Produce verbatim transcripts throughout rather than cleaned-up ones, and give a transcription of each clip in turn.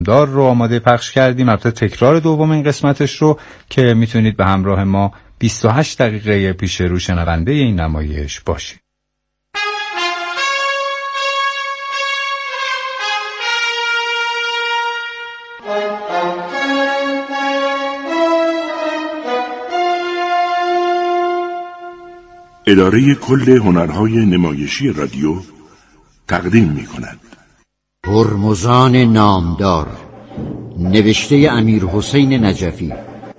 دار رو آماده پخش کردیم. البته تکرار دوم این قسمتش رو که میتونید به همراه ما بیست و هشت دقیقه پیش رو شنونده این نمایش باشید. اداره کل هنرهای نمایشی رادیو تقدیم می کند هرمزان نامدار، نوشته امیر حسین نجفی.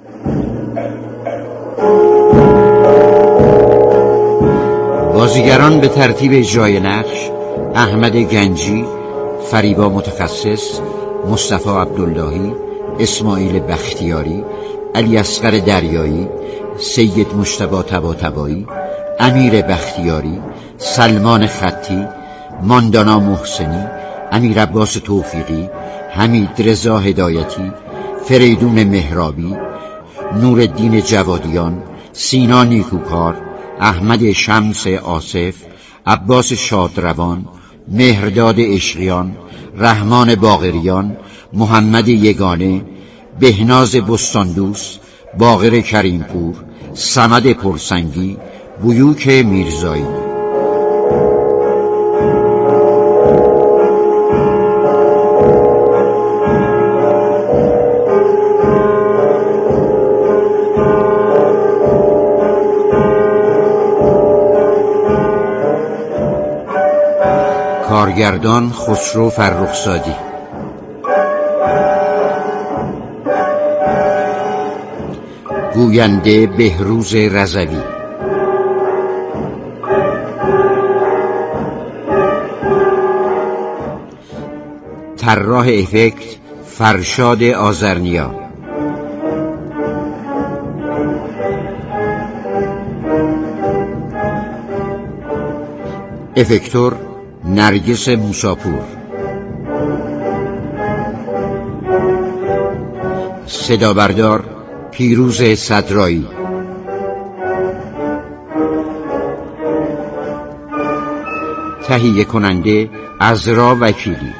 بازیگران به ترتیب اجرای نقش: احمد گنجی، فریبا متخصص، مصطفی عبداللهی، اسماعیل بختیاری، علی اصغر دریایی، سید مجتبی طباطبایی، امیر بختیاری، سلمان خطی، ماندانا محسنی، امیر عباس توفیقی، حمید رضا هدایتی، فریدون مهرابی، نورالدین جوادیان، سینا نیکوکار، احمد شمس آصف، عباس شادروان، مهرداد عشقیان، رحمان باقریان، محمد یگانه، بهناز بستاندوس، باقر کریمپور، صمد پرسنگی، بیوک میرزایی. کارگردان خسرو فرخزادی. گوینده بهروز رضوی. طراح افکت فرشاد آذرنیا. افکتور نرگس موساپور. صدا بردار پیروز صدرایی. تهیه کننده عذرا وکیلی.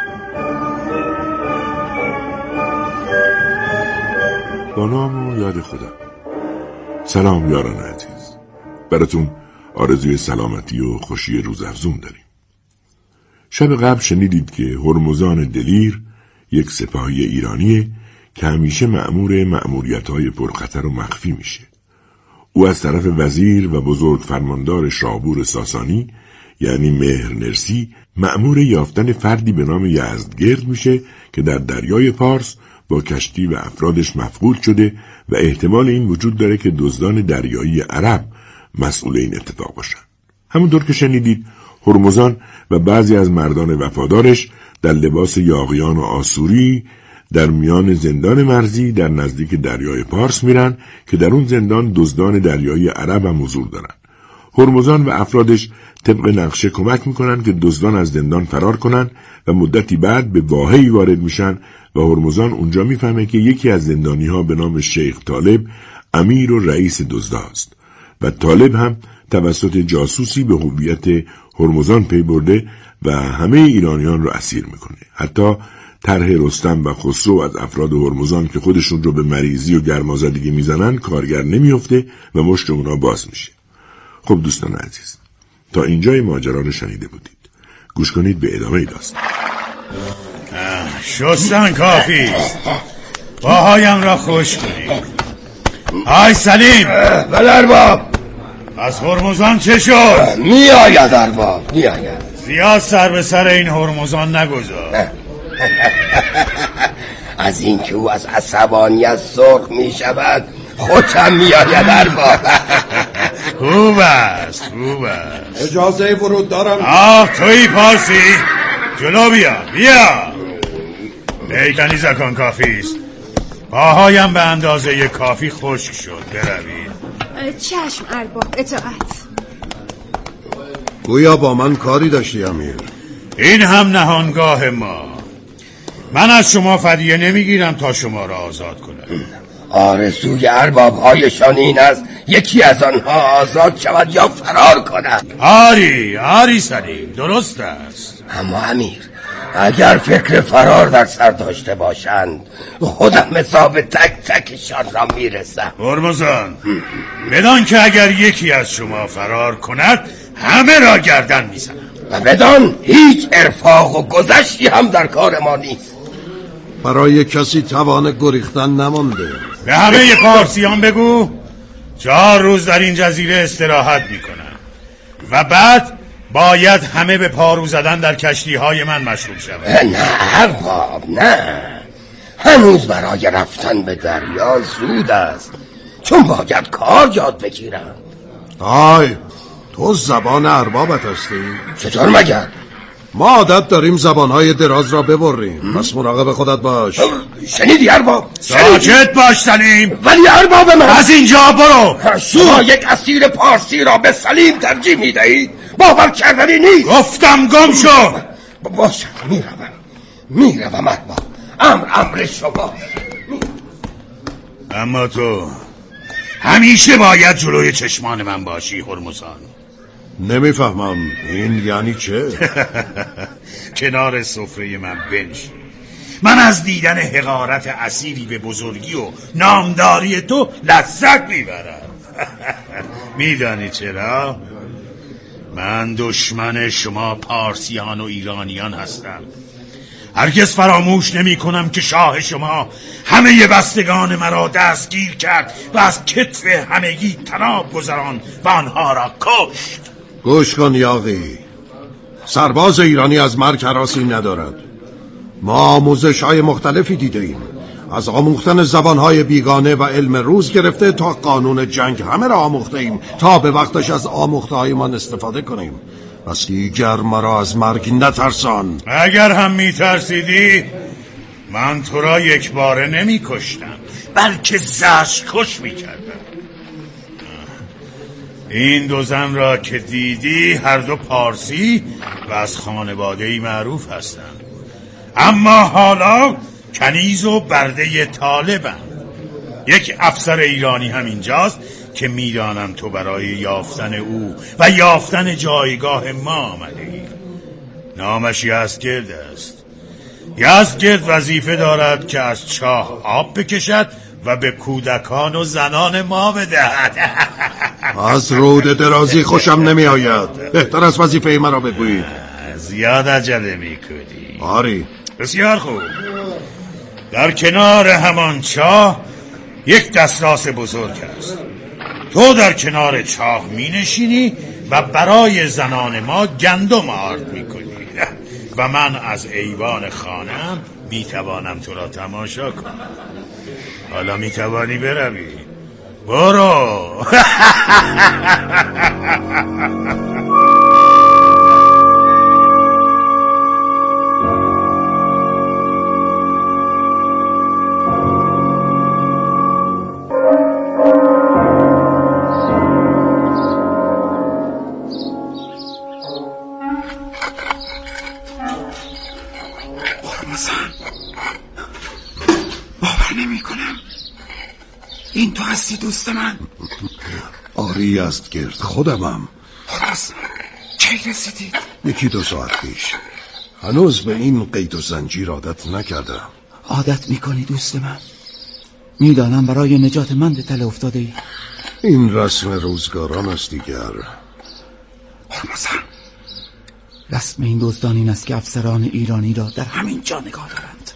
با نام و یاد خدا. سلام یاران عزیز، براتون آرزوی سلامتی و خوشی روزافزون داریم. شب قبل شنیدید که هرمزان دلیر یک سپاهی ایرانیه که همیشه مأمور مأموریت‌های پرخطر و مخفی میشه. او از طرف وزیر و بزرگ فرماندار شاپور ساسانی یعنی مهر نرسی مأمور یافتن فردی به نام یزدگرد میشه که در دریای پارس با کشتی و افرادش مفقود شده و احتمال این وجود داره که دزدان دریایی عرب مسئول این اتفاق باشن. همونطور که شنیدید هرمزان و بعضی از مردان وفادارش در لباس یاغیان و آسوری در میان زندان مرزی در نزدیک دریای پارس میرن که در اون زندان دزدان دریایی عرب هم حضور دارن. هرمزان و افرادش طبق نقشه کمک میکنن که دزدان از زندان فرار کنن و مدتی بعد به واحه‌ای وارد میشن و هرمزان اونجا میفهمه که یکی از زندانی ها به نام شیخ طالب امیر و رئیس دزداست و طالب هم توسط جاسوسی به هویت هرمزان پی برده و همه ایرانیان رو اسیر میکنه. حتی طرح رستم و خسرو از افراد هرمزان که خودشون رو به مریضی و گرمازدگی میزنن کارگر نمیفته و مشت اونا باز میشه. خب دوستان عزیز، تا اینجای ماجرا رو شنیده بودید. گوش کنید به ادامه داستان. شستن کافی، پاهایم را خوش کنید. آی سلیم. بله ارباب. از هرمزان چه شد؟ می آید ارباب، می آید. زیاد سر به سر این هرمزان نگذار. از این که او از عصبانیت سرخ می شود خودم می آید ارباب. خوب است، خوب است. اجازه ورود دارم. آه توی پارسی، جلو بیا، بیا. بیکنی زکان کافی است. پاهایم به اندازه کافی خشک شد. بروید. چشم ارباب، اطاعت. گویا با من کاری داشتی امیر. این هم نهانگاه ما. من از شما فدیه نمیگیرم تا شما را آزاد کنم. آرزوی ارباب‌هایشان این است یکی از آنها آزاد شود یا فرار کند. آری آری سلیم، درست است. اما امیر، اگر فکر فرار در سر داشته باشند خودم حساب تک تکشان را میرسم. هرمزان، بدان که اگر یکی از شما فرار کند همه را گردن میزنم و بدان هیچ ارفاق و گذشتی هم در کار ما نیست. برای کسی توان گریختن نمانده. به همه پارسیان بگو چهار روز در این جزیره استراحت میکنن و بعد باید همه به پارو زدن در کشتی های من مشغول شود. نه ارباب، نه، هنوز برای رفتن به دریا زود است، چون باید کار یاد بگیرم. آی، تو زبان اربابت هستی؟ چطور مگر؟ ما عادت داریم زبانهای دراز را ببریم، پس مراقب خودت باش. شنیدی ارباب؟ ساکت باش سلیم. ولی ارباب من، از اینجا برو. شما یک اسیر پارسی را به سلیم ترجیح میدهید؟ باور کردنی نیست. گفتم گم شو. باشه، میروم میروم ارباب، امر امر شما. اما تو همیشه باید جلوی چشمان من باشی هرمزان. نمیفهمم این یعنی چه؟ کنار سفره من بنشین. من از دیدن حقارت اسیری به بزرگی و نامداری تو لذت میبرم. میدانی چرا؟ من دشمن شما پارسیان و ایرانیان هستم. هرگز فراموش نمی کنم که شاه شما همه بستگان مرا دستگیر کرد و از کتف همگی تناب گذران و آنها را کشت. گوش کن یاغی، سرباز ایرانی از مرگ هراسی ندارد. ما آموزش های مختلفی دیده ایم، از آموختن زبانهای بیگانه و علم روز گرفته تا قانون جنگ همه را آموخته ایم تا به وقتش از آموخته های من استفاده کنیم. پس دیگر مرا از مرگ نترسان. اگر هم میترسیدی من تو را یک باره نمی کشتم، بلکه زشت کش می کردم. این دو زن را که دیدی هر دو پارسی و از خانواده‌ای معروف هستند، اما حالا کنیز و برده طالبم. یک افسر ایرانی هم اینجاست که میدانم تو برای یافتن او و یافتن جایگاه ما آمده ای. نامش یزدگرد است. یزدگرد وظیفه دارد که از چاه آب بکشد و به کودکان و زنان ما بدهد. از رود درازی خوشم نمی آید. بهتر از وظیفه مرا بگویید. زیاد عجله می کنی. آری. بسیار خوب. در کنار همان چاه یک دسترس بزرگ است. تو در کنار چاه می نشینی و برای زنان ما گندم آرد می کنی و من از ایوان خانم می توانم تو را تماشا کنم. حالا می توانی بروی. برو. این تو هستی دوست من؟ آری یزدگرد، خودمم. خلاص کی رسیدید؟ یکی دو ساعت پیش. هنوز به این قید و زنجیر عادت نکردم. عادت میکنی دوست من؟ میدانم برای نجات من به تله افتاده ای. این رسم روزگاران است دیگر. هرمزان، رسم این دزدان این است که افسران ایرانی را در همین جا نگاه دارند.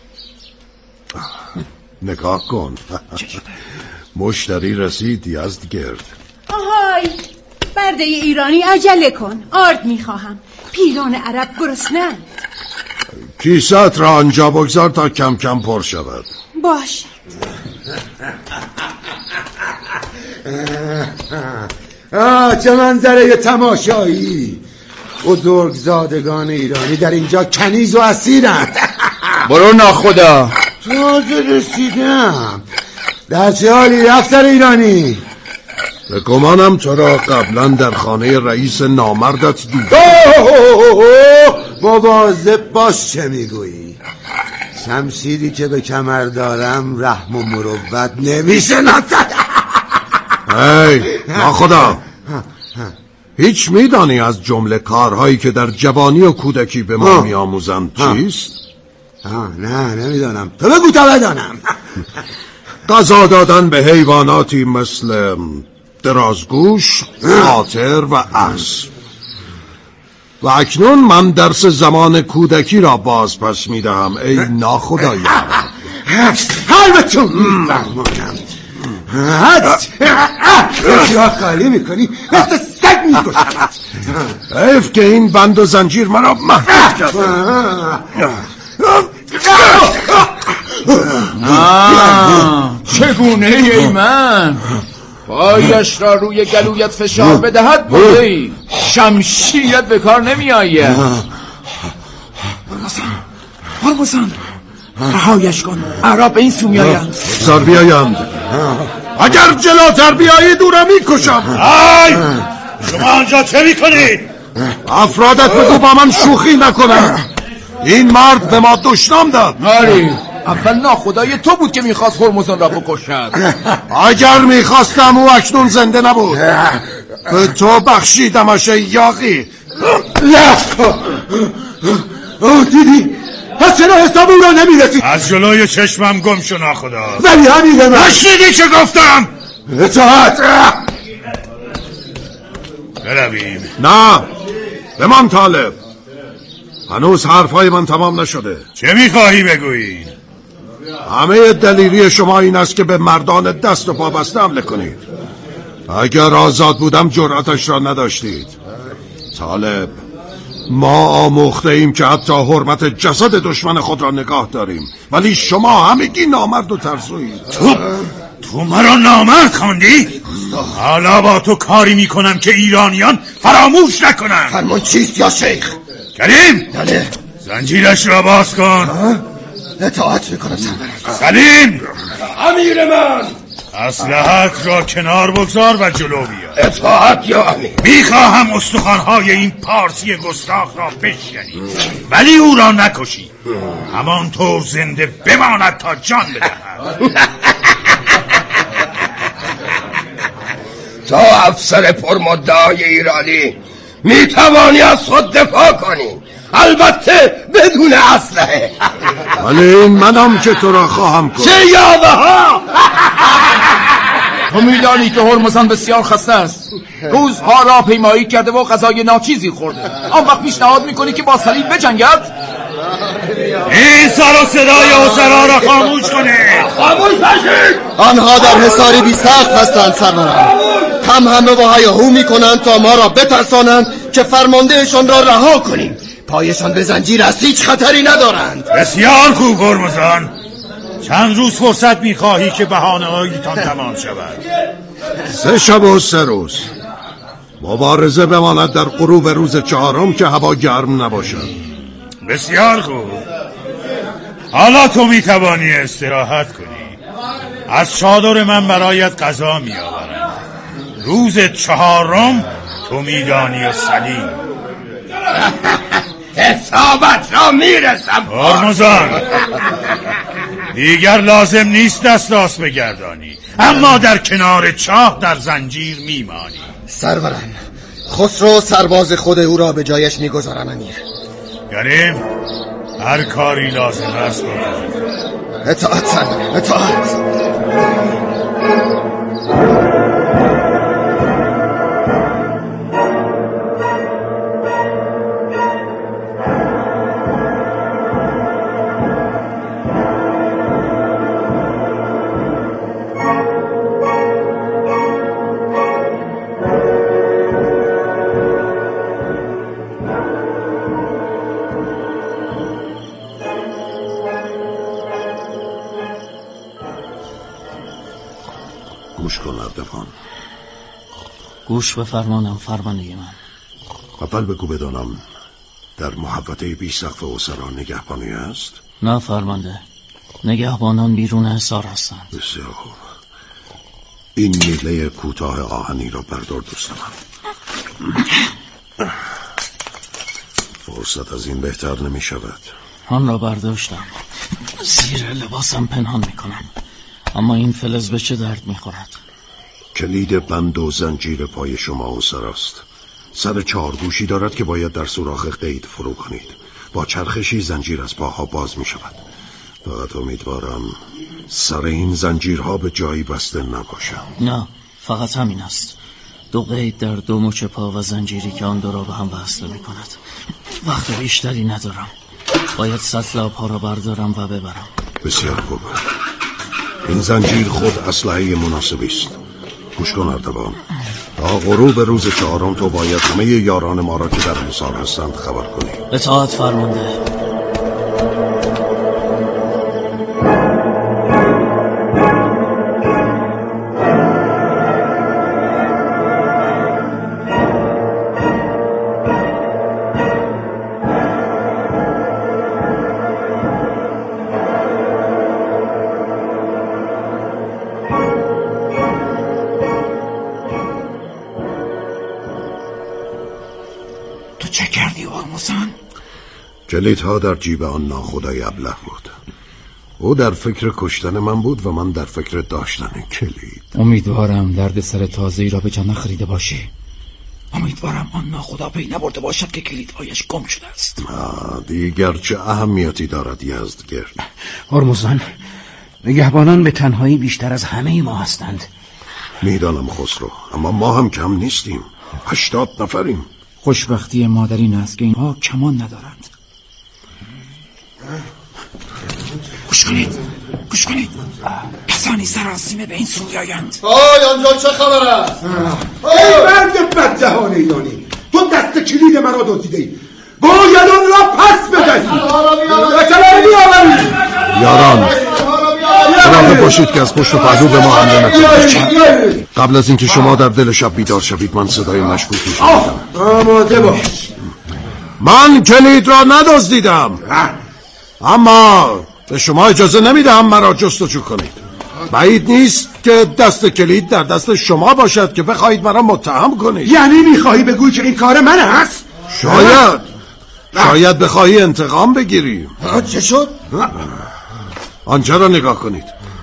نگاه کن. مشتری رسید یزدگرد. آهای، برده ایرانی عجله کن، آرد میخواهم. پیران عرب گرسنه‌اند. کیسه را آنجا بگذار تا کم کم پر شود. باش. آه، چه منظره تماشایی. بزرگزادگان ایرانی در اینجا کنیز و اسیرند. برو ناخدا. تازه رسیدم. در چه حالی افسر ایرانی؟ به گمانم تو را قبلا در خانه رئیس نامردت دیدم. مواظب باش چه میگویی. شمشیری که به کمر دارم رحم و مروت نمیشناسد. هی ناخدا، هیچ میدانی از جمله کارهایی که در جوانی و کودکی به ما میآموزند چیست؟ آه نه نمیدانم، تو بگو تا بدانم. غذا دادن به حیواناتی مثل درازگوش، قاطر و اسب. و اکنون من درس زمان کودکی را باز پس میدهم ای ناخدایان. حلبتون میفرمانم. یا خالی میکنی مثل سگ میکشمت. حیف که این بند و زنجیر مرا محبوب کرده. چگونه ای من پایش را روی گلویت فشار بدهد بوده ای شمشیرت به کار نمی آید. هرمزان رهایش کن، اعراب به این سو می آیند. بگذار بیایند، اگر جلوتر بیایی دورم میکشم. آی شما آنجا چه میکنی؟ افرادت بگو با من شوخی نکنم. این مرد به ما دشنام داد. آری اول ناخدای تو بود که میخواست هرمزان را بکشد. اگر میخواستم او اکنون زنده نبود. به تو بخشیدمش ای یاغی. اوه دیدی پس چرا حساب او را نمیرسی؟ از جلوی چشمم گم شو ناخدا. ولی همینه من نشنیدی چه گفتم؟ اطاعت. برویم. نه بمان طالب، هنوز حرفای من تمام نشده. چه میخواهی بگویی؟ همه دلیری شما این است که به مردان دست و پا بسته حمله کنید. اگر آزاد بودم جرأتش را نداشتید. طالب، ما آموخته ایم که حتی حرمت جسد دشمن خود را نگاه داریم، ولی شما همگی نامرد و ترسویید. تو تو مرا نامرد خواندی؟ حالا با تو کاری میکنم که ایرانیان فراموش نکنن. فرمان چیست یا شیخ؟ کریم بله. زنجیرش را باز کن. اطاعت میکنم سرورم. سلیم امیر من اسلحت را کنار بگذار و جلو بیا. اطاعت یا امیر. میخواهم استخوانهای این پارسی گستاخ را بشکنی، ولی او را نکشی. همانطور زنده بماند تا جان بدهد. تو افسر پرمدعای ایرانی میتوانی از خود دفاع کنی، البته بدون اسلحه. ولی این منم که تو را خواهم کن. چه یاوه ها؟ تو میدانی که هرمزان بسیار خسته است، روزها را پیمایی کرده و غذای ناچیزی خورده. آن وقت پیشنهاد میکنی که با صلیب بجنگد؟ این سر و صدای اسرا را خاموش کنه. خاموش باشید. آنها در حصاری بی سخت هستند سرورم. هم همه و هیاهو میکنند تا ما را بترسانند که فرماندهشان را رها کنیم. پایشان به زنجیر است، هیچ خطری ندارند. بسیار خوب هرمزان، چند روز فرصت میخواهی که بهانه هایتان تمام شود؟ سه شب و سه روز مبارزه بماند در غروب روز چهارم که هوا گرم نباشد. بسیار خوب، حالا تو میتوانی استراحت کنی. از چادر من برایت غذا میآورم. روز چهارم تو میدانی سلیم. حسابت را میرسم. هرمزان، دیگر لازم نیست دست راست بگردانی، اما در کنار چاه در زنجیر میمانی. سرورم، خسرو سرباز خود او را به جایش میگذارم امیر. کریم، هر کاری لازم است بکن. اطاعت سرورم، اطاعت. گوش کن اردوان. گوش به فرمانم فرمانده من. اول بگو بدانم در محوطه بی سقف اسرا نگهبانی است؟ نه فرمانده، نگهبانان بیرون حصار هستند. بسیار خوب. این میله کوتاه آهنی را بردار دوست من. فرصت از این بهتر نمی شود. آن را برداشتم، زیر لباسم پنهان می کنم، اما این فلز به چه درد می خورد؟ کلید بند و زنجیر پای شما اسراست. سر چارگوشی دارد که باید در سوراخ قید فرو کنید. با چرخشی زنجیر از پاها باز می شود. فقط امیدوارم سر این زنجیرها به جایی بسته نباشم. نه، فقط همین است. دو قید در دو مچ پا و زنجیری که آن دو را به هم وصل می کند. وقت بیشتری ندارم. باید سطل آبها را بردارم و ببرم. بسیار خوب. این زنجیر خود اسلحه مناسبی است. گوش کن اردوان. تا غروب روز چهارم تو باید همه یاران ما را که در حصار هستند خبر کنی. اطاعت فرمانده. کلیدها در جیب آن ناخدای ابله بود. او در فکر کشتن من بود و من در فکر داشتن کلید. امیدوارم درد سر تازه‌ای را به جان نخریده باشی. امیدوارم آن ناخدا پی نبرده باشد که کلیدهایش گم شده است. دیگر چه اهمیتی دارد یزدگرد؟ هرمزان، نگهبانان به تنهایی بیشتر از همه ما هستند. میدانم خسرو، اما ما هم کم نیستیم. هشتاد نفریم. خوشبختی مادر این است که اینها کمان ندارند. گوش کنید، گوش کنید. کسانی سراسیمه به این سو میآیند. آی آنجا چه خبر است؟ ای مرد بددهان ایرانی، تو دست کلید مرا دزدیدی. باید آن را پس بدهی. یاران، مراقب باشید که از پشت پهلو به ما حمله نکنید. قبل از اینکه شما در دل شب بیدار شوید من صدای مشکوکی شنیدم. آماده باش. من کلید را ندزدیدم، اما به شما اجازه نمیدهم مرا جستجو کنید. بعید نیست که دست کلید در دست شما باشد که بخواهید مرا متهم کنید. یعنی میخواهی بگوی که این کار من است؟ شاید شاید بخواهی انتقام بگیری. چه شد؟ آنجا را نگاه کنید.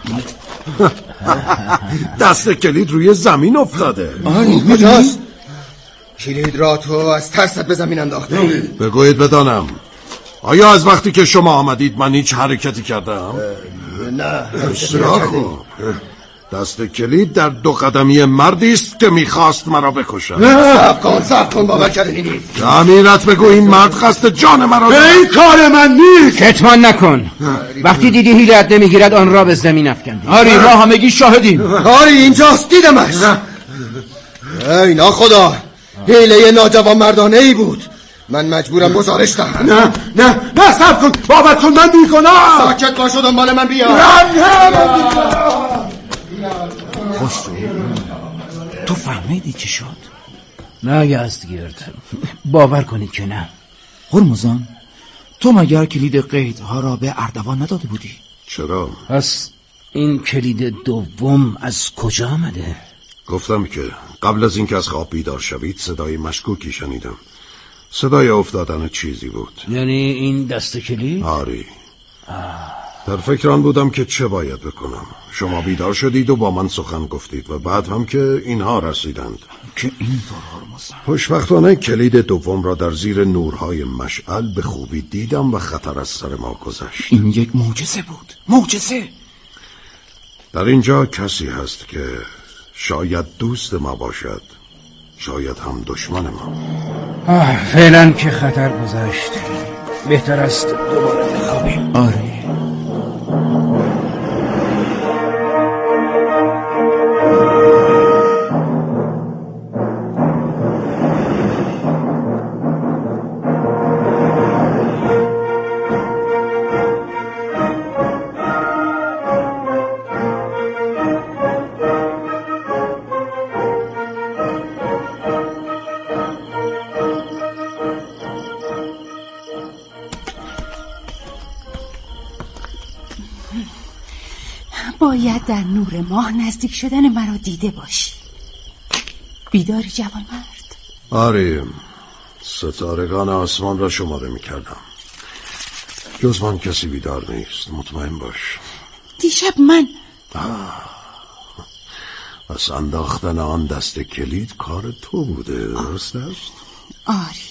دست کلید روی زمین افتاده. آن کجاست؟ کلید را تو از ترست به زمین انداخته. بگویید بدانم، آیا از وقتی که شما آمدید من هیچ حرکتی کردم؟ نه. بسیار خوب. دست کلید در دو قدمی مردی است که میخواست مرا بکشد. صبر کن صبر کن، باور کردنی نیست. امیرت بگو این مرد قصد جان مرا دارد. این کار من نیست. کتمان نکن. وقتی دیدی حیلت نمیگیرد آن را به زمین افکندی. آری ما همگی شاهدیم. آری اینجاست، دیدمش. ای ناخدا، حیله ناجوان مردانه ای بود. من مجبورم گزارش دهم. نه نه نه صبر کن، باور کن من بیگناه. ساکت باش و دنبال من بیا. خسرو، تو فهمیدی چی شد؟ نه یزدگرد، باور کنید که نه. هرمزان، تو مگر کلید قیدها را به اردوان نداده بودی؟ چرا؟ پس این کلید دوم از کجا آمده؟ گفتم که قبل از اینکه از خواب بیدار شوید صدای مشکوکی شنیدم. صدای افتادن چیزی بود. یعنی این دست کلید؟ آری. در فکر آن بودم که چه باید بکنم. شما بیدار شدید و با من سخن گفتید و بعد هم که اینها رسیدند. که این طور هرمزان. خوشبختانه کلید دوم را در زیر نورهای مشعل به خوبی دیدم و خطر از سر ما گذشت. این یک معجزه بود. معجزه. در اینجا کسی هست که شاید دوست ما باشد، شاید هم دشمن ما. فعلا که خطر گذشت، بهتر است دوباره بخوابیم. آره. باید در نور ماه نزدیک شدن مرا دیده باشی. بیداری جوان مرد؟ آره، ستارگان آسمان را شماره می کردم. جز من کسی بیدار نیست، مطمئن باش. دیشب من پس انداختن آن دست کلید کار تو بوده، درست است؟ آری.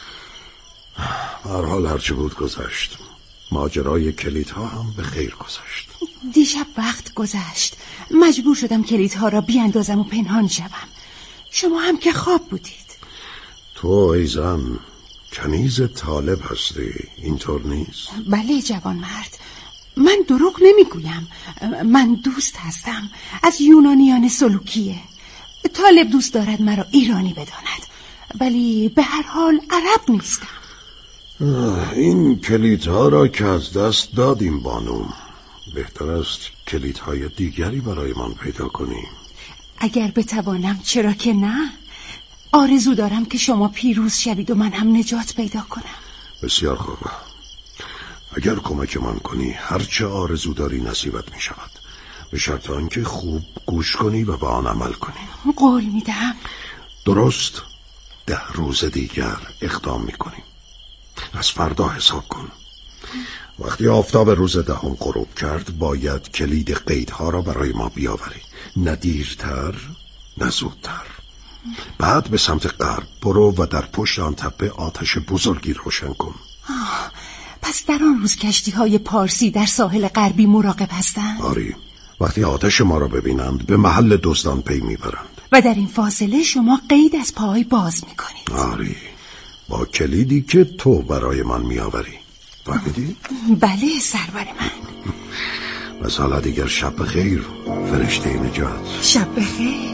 هر حال هرچه بود گذشت. ماجرای کلیدها هم به خیر گذشت. دیشب وقت گذشت. مجبور شدم کلیدها را بیاندازم و پنهان شوم. شما هم که خواب بودید. تو ای زن کنیز طالب هستی، اینطور نیست؟ بله جوان مرد، من دروغ نمیگویم. من دوست هستم از یونانیان سلوکیه. طالب دوست دارد مرا ایرانی بداند، ولی به هر حال عرب نیستم. این کلیدها را که از دست دادیم بانو، بهتر است کلیدهای دیگری برای من پیدا کنیم. اگر بتوانم، چرا که نه. آرزو دارم که شما پیروز شوید و من هم نجات پیدا کنم. بسیار خوب. اگر کمک من کنی هرچه آرزو داری نصیبت می شود، به شرط آنکه خوب گوش کنی و به آن عمل کنی. قول می دهم. درست ده روز دیگر اقدام می کنیم. از فردا حساب کن. وقتی آفتاب روز دهم غروب کرد باید کلید قیدها را برای ما بیاوری، نه دیرتر نه زودتر. بعد به سمت غرب برو و در پشت آن تپه آتش بزرگی روشن کن. آه، پس در آن روز کشتی های پارسی در ساحل غربی مراقب هستند؟ آری، وقتی آتش ما را ببینند به محل دزدان پی میبرند. و در این فاصله شما قید از پای باز میکنید؟ آری، با کلیدی که تو برای من میآوری. فهمیدی؟ بله سرور من. بس حالا دیگر شب بخیر فرشته نجات. شب بخیر.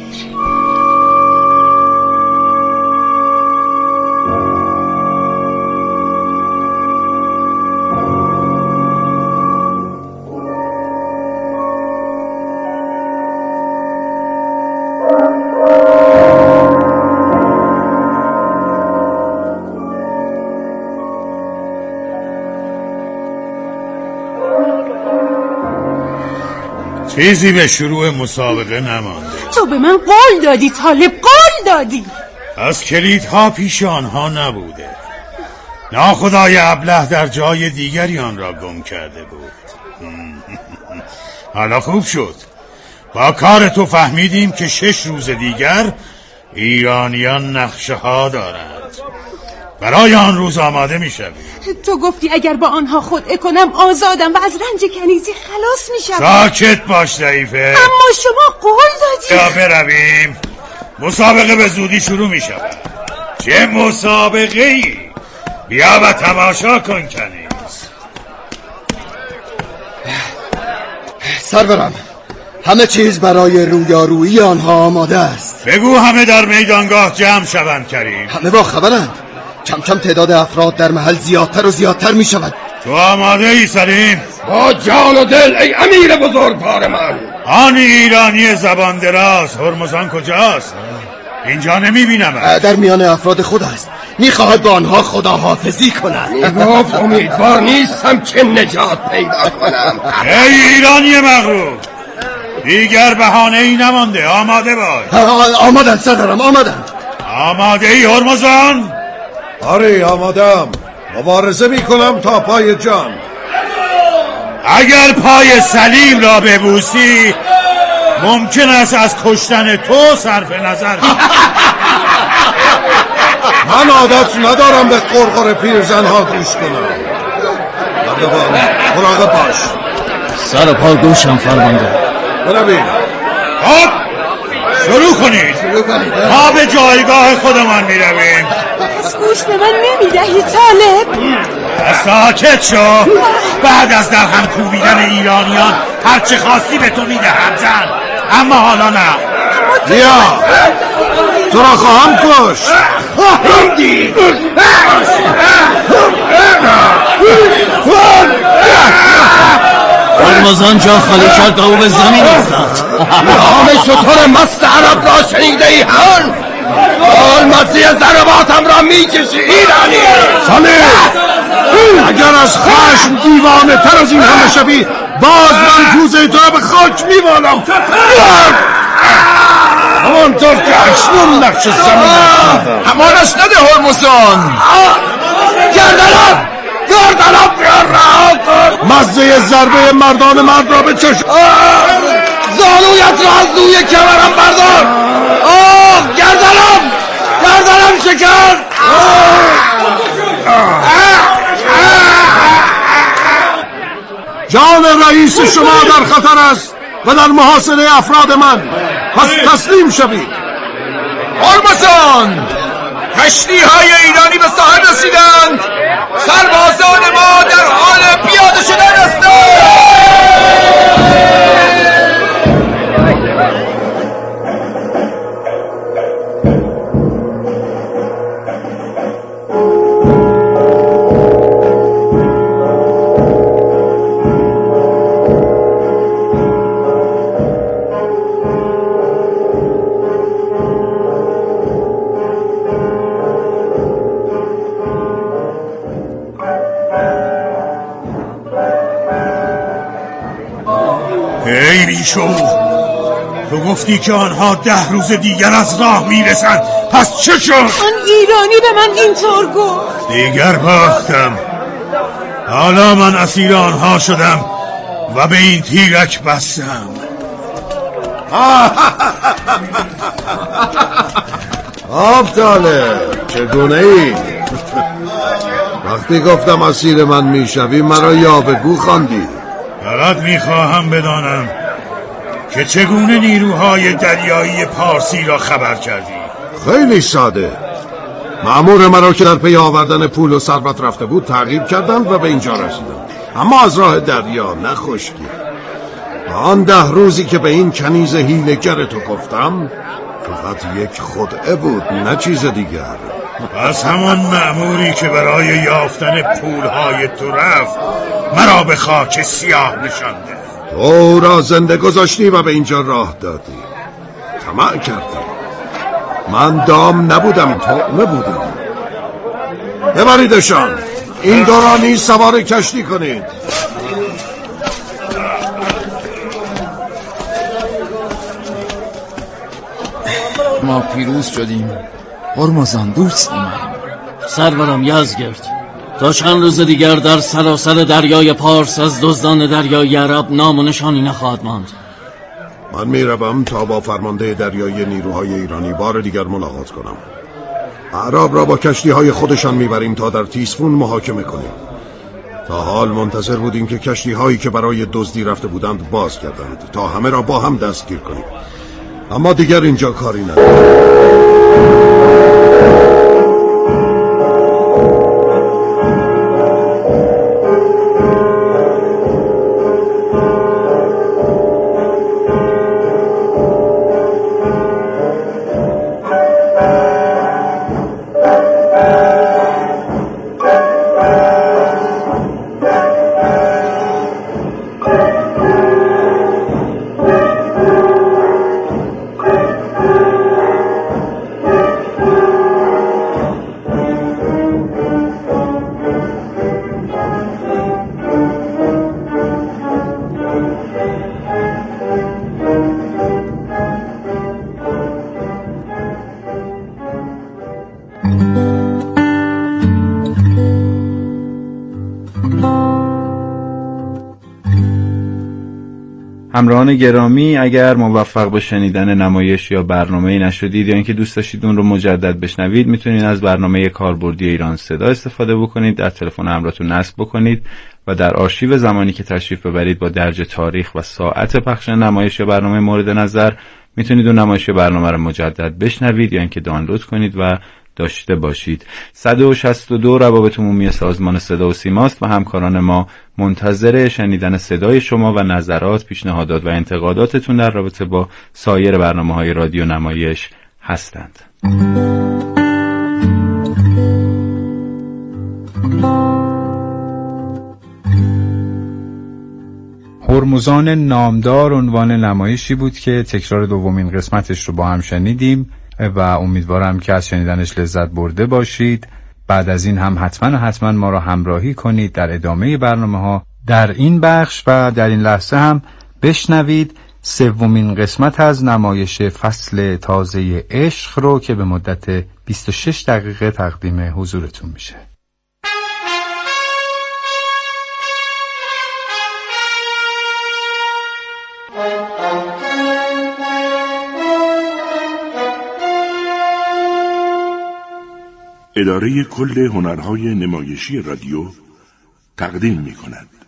چیزی به شروع مسابقه نمانده. تو به من قول دادی طالب، قول دادی. از کلیدها پیش آنها نبوده. ناخدای ابله در جای دیگری آن را گم کرده بود. حالا خوب شد. با کار تو فهمیدیم که شش روز دیگر ایرانیان نقشه ها دارند. برای آن روز آماده می شویم. تو گفتی اگر با آنها خودعه کنم آزادم و از رنج کنیزی خلاص می شوم. ساکت باش ضعیفه. اما شما قول دادی. یا برویم. مسابقه به زودی شروع می شود. چه مسابقه ای؟ بیا و تماشا کن کنیز. سرورم، همه چیز برای رویارویی آنها آماده است. بگو همه در میدانگاه جمع شوند کریم. همه با خبرند. کم کم تعداد افراد در محل زیادتر و زیادتر می شود. تو آماده ای سلیم؟ با جان و دل ای امیر بزرگوار من. آن ایرانی زبان دراز هرمزان کجاست؟ اینجا نمی بینم. در میان افراد خود است. می خواهد با آنها خداحافظی کند. می گفت امیدوار نیستم که نجات پیدا کنم. ای ایرانی مغرور، دیگر بهانه ای نمانده. آماده باش. آمادن سرورم، آمادن. آماده ای هرمزان؟ آره آمادم. مبارزه می کنم تا پای جان. اگر پای سلیم را ببوسی ممکن است از کشتن تو صرف نظر. من عادت ندارم به قرقر پیرزنها گوش کنم. بردوان مراقب باش. سر پا گوشم فرمانده. برویم. خب شروع کنید. ما به جایگاه خودمان می رویم. از گوش به من نمی دهی طالب؟ ساکت شو. بعد از در هم کوبیدن ایرانیان هرچه خواستی به تو می دهم زن، اما حالا نه. بیا تو را خواهم کشت. هرمزان جا خالی کرد و به زمین افتاد. نام شطور مست عرب را شنیده ای هان؟ حال مزی ضرباتم را می کشی ایرانی. سلیم، اگر از خشم دیوانه تر از این همه شبی باز من کوزه تو را به خاک میوالم. همانطور که اکنون نقش زمین همانش نده هرمزان. گردنم گردنم بیار رها کن. مزه ضربه مردان مرد را به چشم. زانویت را از روی کمرم بردار. آه گردنم گردنم شکست. جان رئیس شما در خطر است و در محاصره افراد من، پس تسلیم شوید. هرمزان، کشتی های ایرانی به ساحل رسیدند. سربازان ما در حال پیاده شدن هستند. ای بیشو، تو گفتی که آنها ده روز دیگر از راه میرسند، پس چه شد؟ آن ایرانی به من اینطور گفت. دیگر باختم. حالا من اسیر آنها شدم و به این تیرک بستم. آبتاله چگونه ای؟ وقتی گفتم اسیر من میشوی مرا یاوه‌گو خواندی. فقط میخواهم بدانم که چگونه نیروهای دریایی پارسی را خبر کردی؟ خیلی ساده. مأمور مرا که در پی آوردن پول و ثروت رفته بود تعقیب کردند و به اینجا رسیدم، اما از راه دریا، نه خشکی. آن ده روزی که به این کنیز حیله‌گر تو گفتم فقط یک خدعه بود، نه چیز دیگر. پس همان مأموری که برای یافتن پولهای تو رفت مرا به خاک سیاه نشانده. تو را زنده گذاشتی و به اینجا راه دادی. طمع کردی. من دام نبودم، طعمه بودم. ببریدشان. این دورانی سوار کشتی کنید. ما پیروز شدیم. هرمزان دوست من. سرورم یزگرد، تا چند روز دیگر در سراسر دریای پارس از دزدان دریای عرب نام و نشانی نخواهد ماند. من میروم تا با فرمانده دریایی نیروهای ایرانی بار دیگر ملاقات کنم. اعراب را با کشتی های خودشان میبریم تا در تیسفون محاکمه کنیم. تا حال منتظر بودیم که کشتی هایی که برای دزدی رفته بودند باز کردند تا همه را با هم دستگیر کنیم، اما دیگر اینجا کاری نداریم. همراهان گرامی، اگر موفق به شنیدن نمایش یا برنامه نشدید یا اینکه دوست داشتید اون رو مجدد بشنوید، میتونید از برنامه کاربردی ایران صدا استفاده بکنید، در تلفن همراهتون نصب بکنید و در آرشیو زمانی که تشریف ببرید با درج تاریخ و ساعت پخش نمایش یا برنامه مورد نظر میتونید اون نمایش یا برنامه رو مجدد بشنوید یا اینکه دانلود کنید و داشته باشید. صد و شصت و دو روابط عمومی سازمان صدا و سیماست و همکاران ما منتظر شنیدن صدای شما و نظرات، پیشنهادات و انتقاداتتون در رابطه با سایر برنامه‌های رادیو نمایش هستند. هرمزان نامدار عنوان نمایشی بود که تکرار دومین قسمتش رو با هم شنیدیم و امیدوارم که از شنیدنش لذت برده باشید. بعد از این هم حتما حتما ما را همراهی کنید در ادامه برنامه ها. در این بخش و در این لحظه هم بشنوید سومین قسمت از نمایش فصل تازه عشق رو که به مدت بیست و شش دقیقه تقدیم حضورتون میشه. اداره کل هنرهای نمایشی رادیو تقدیم می کند.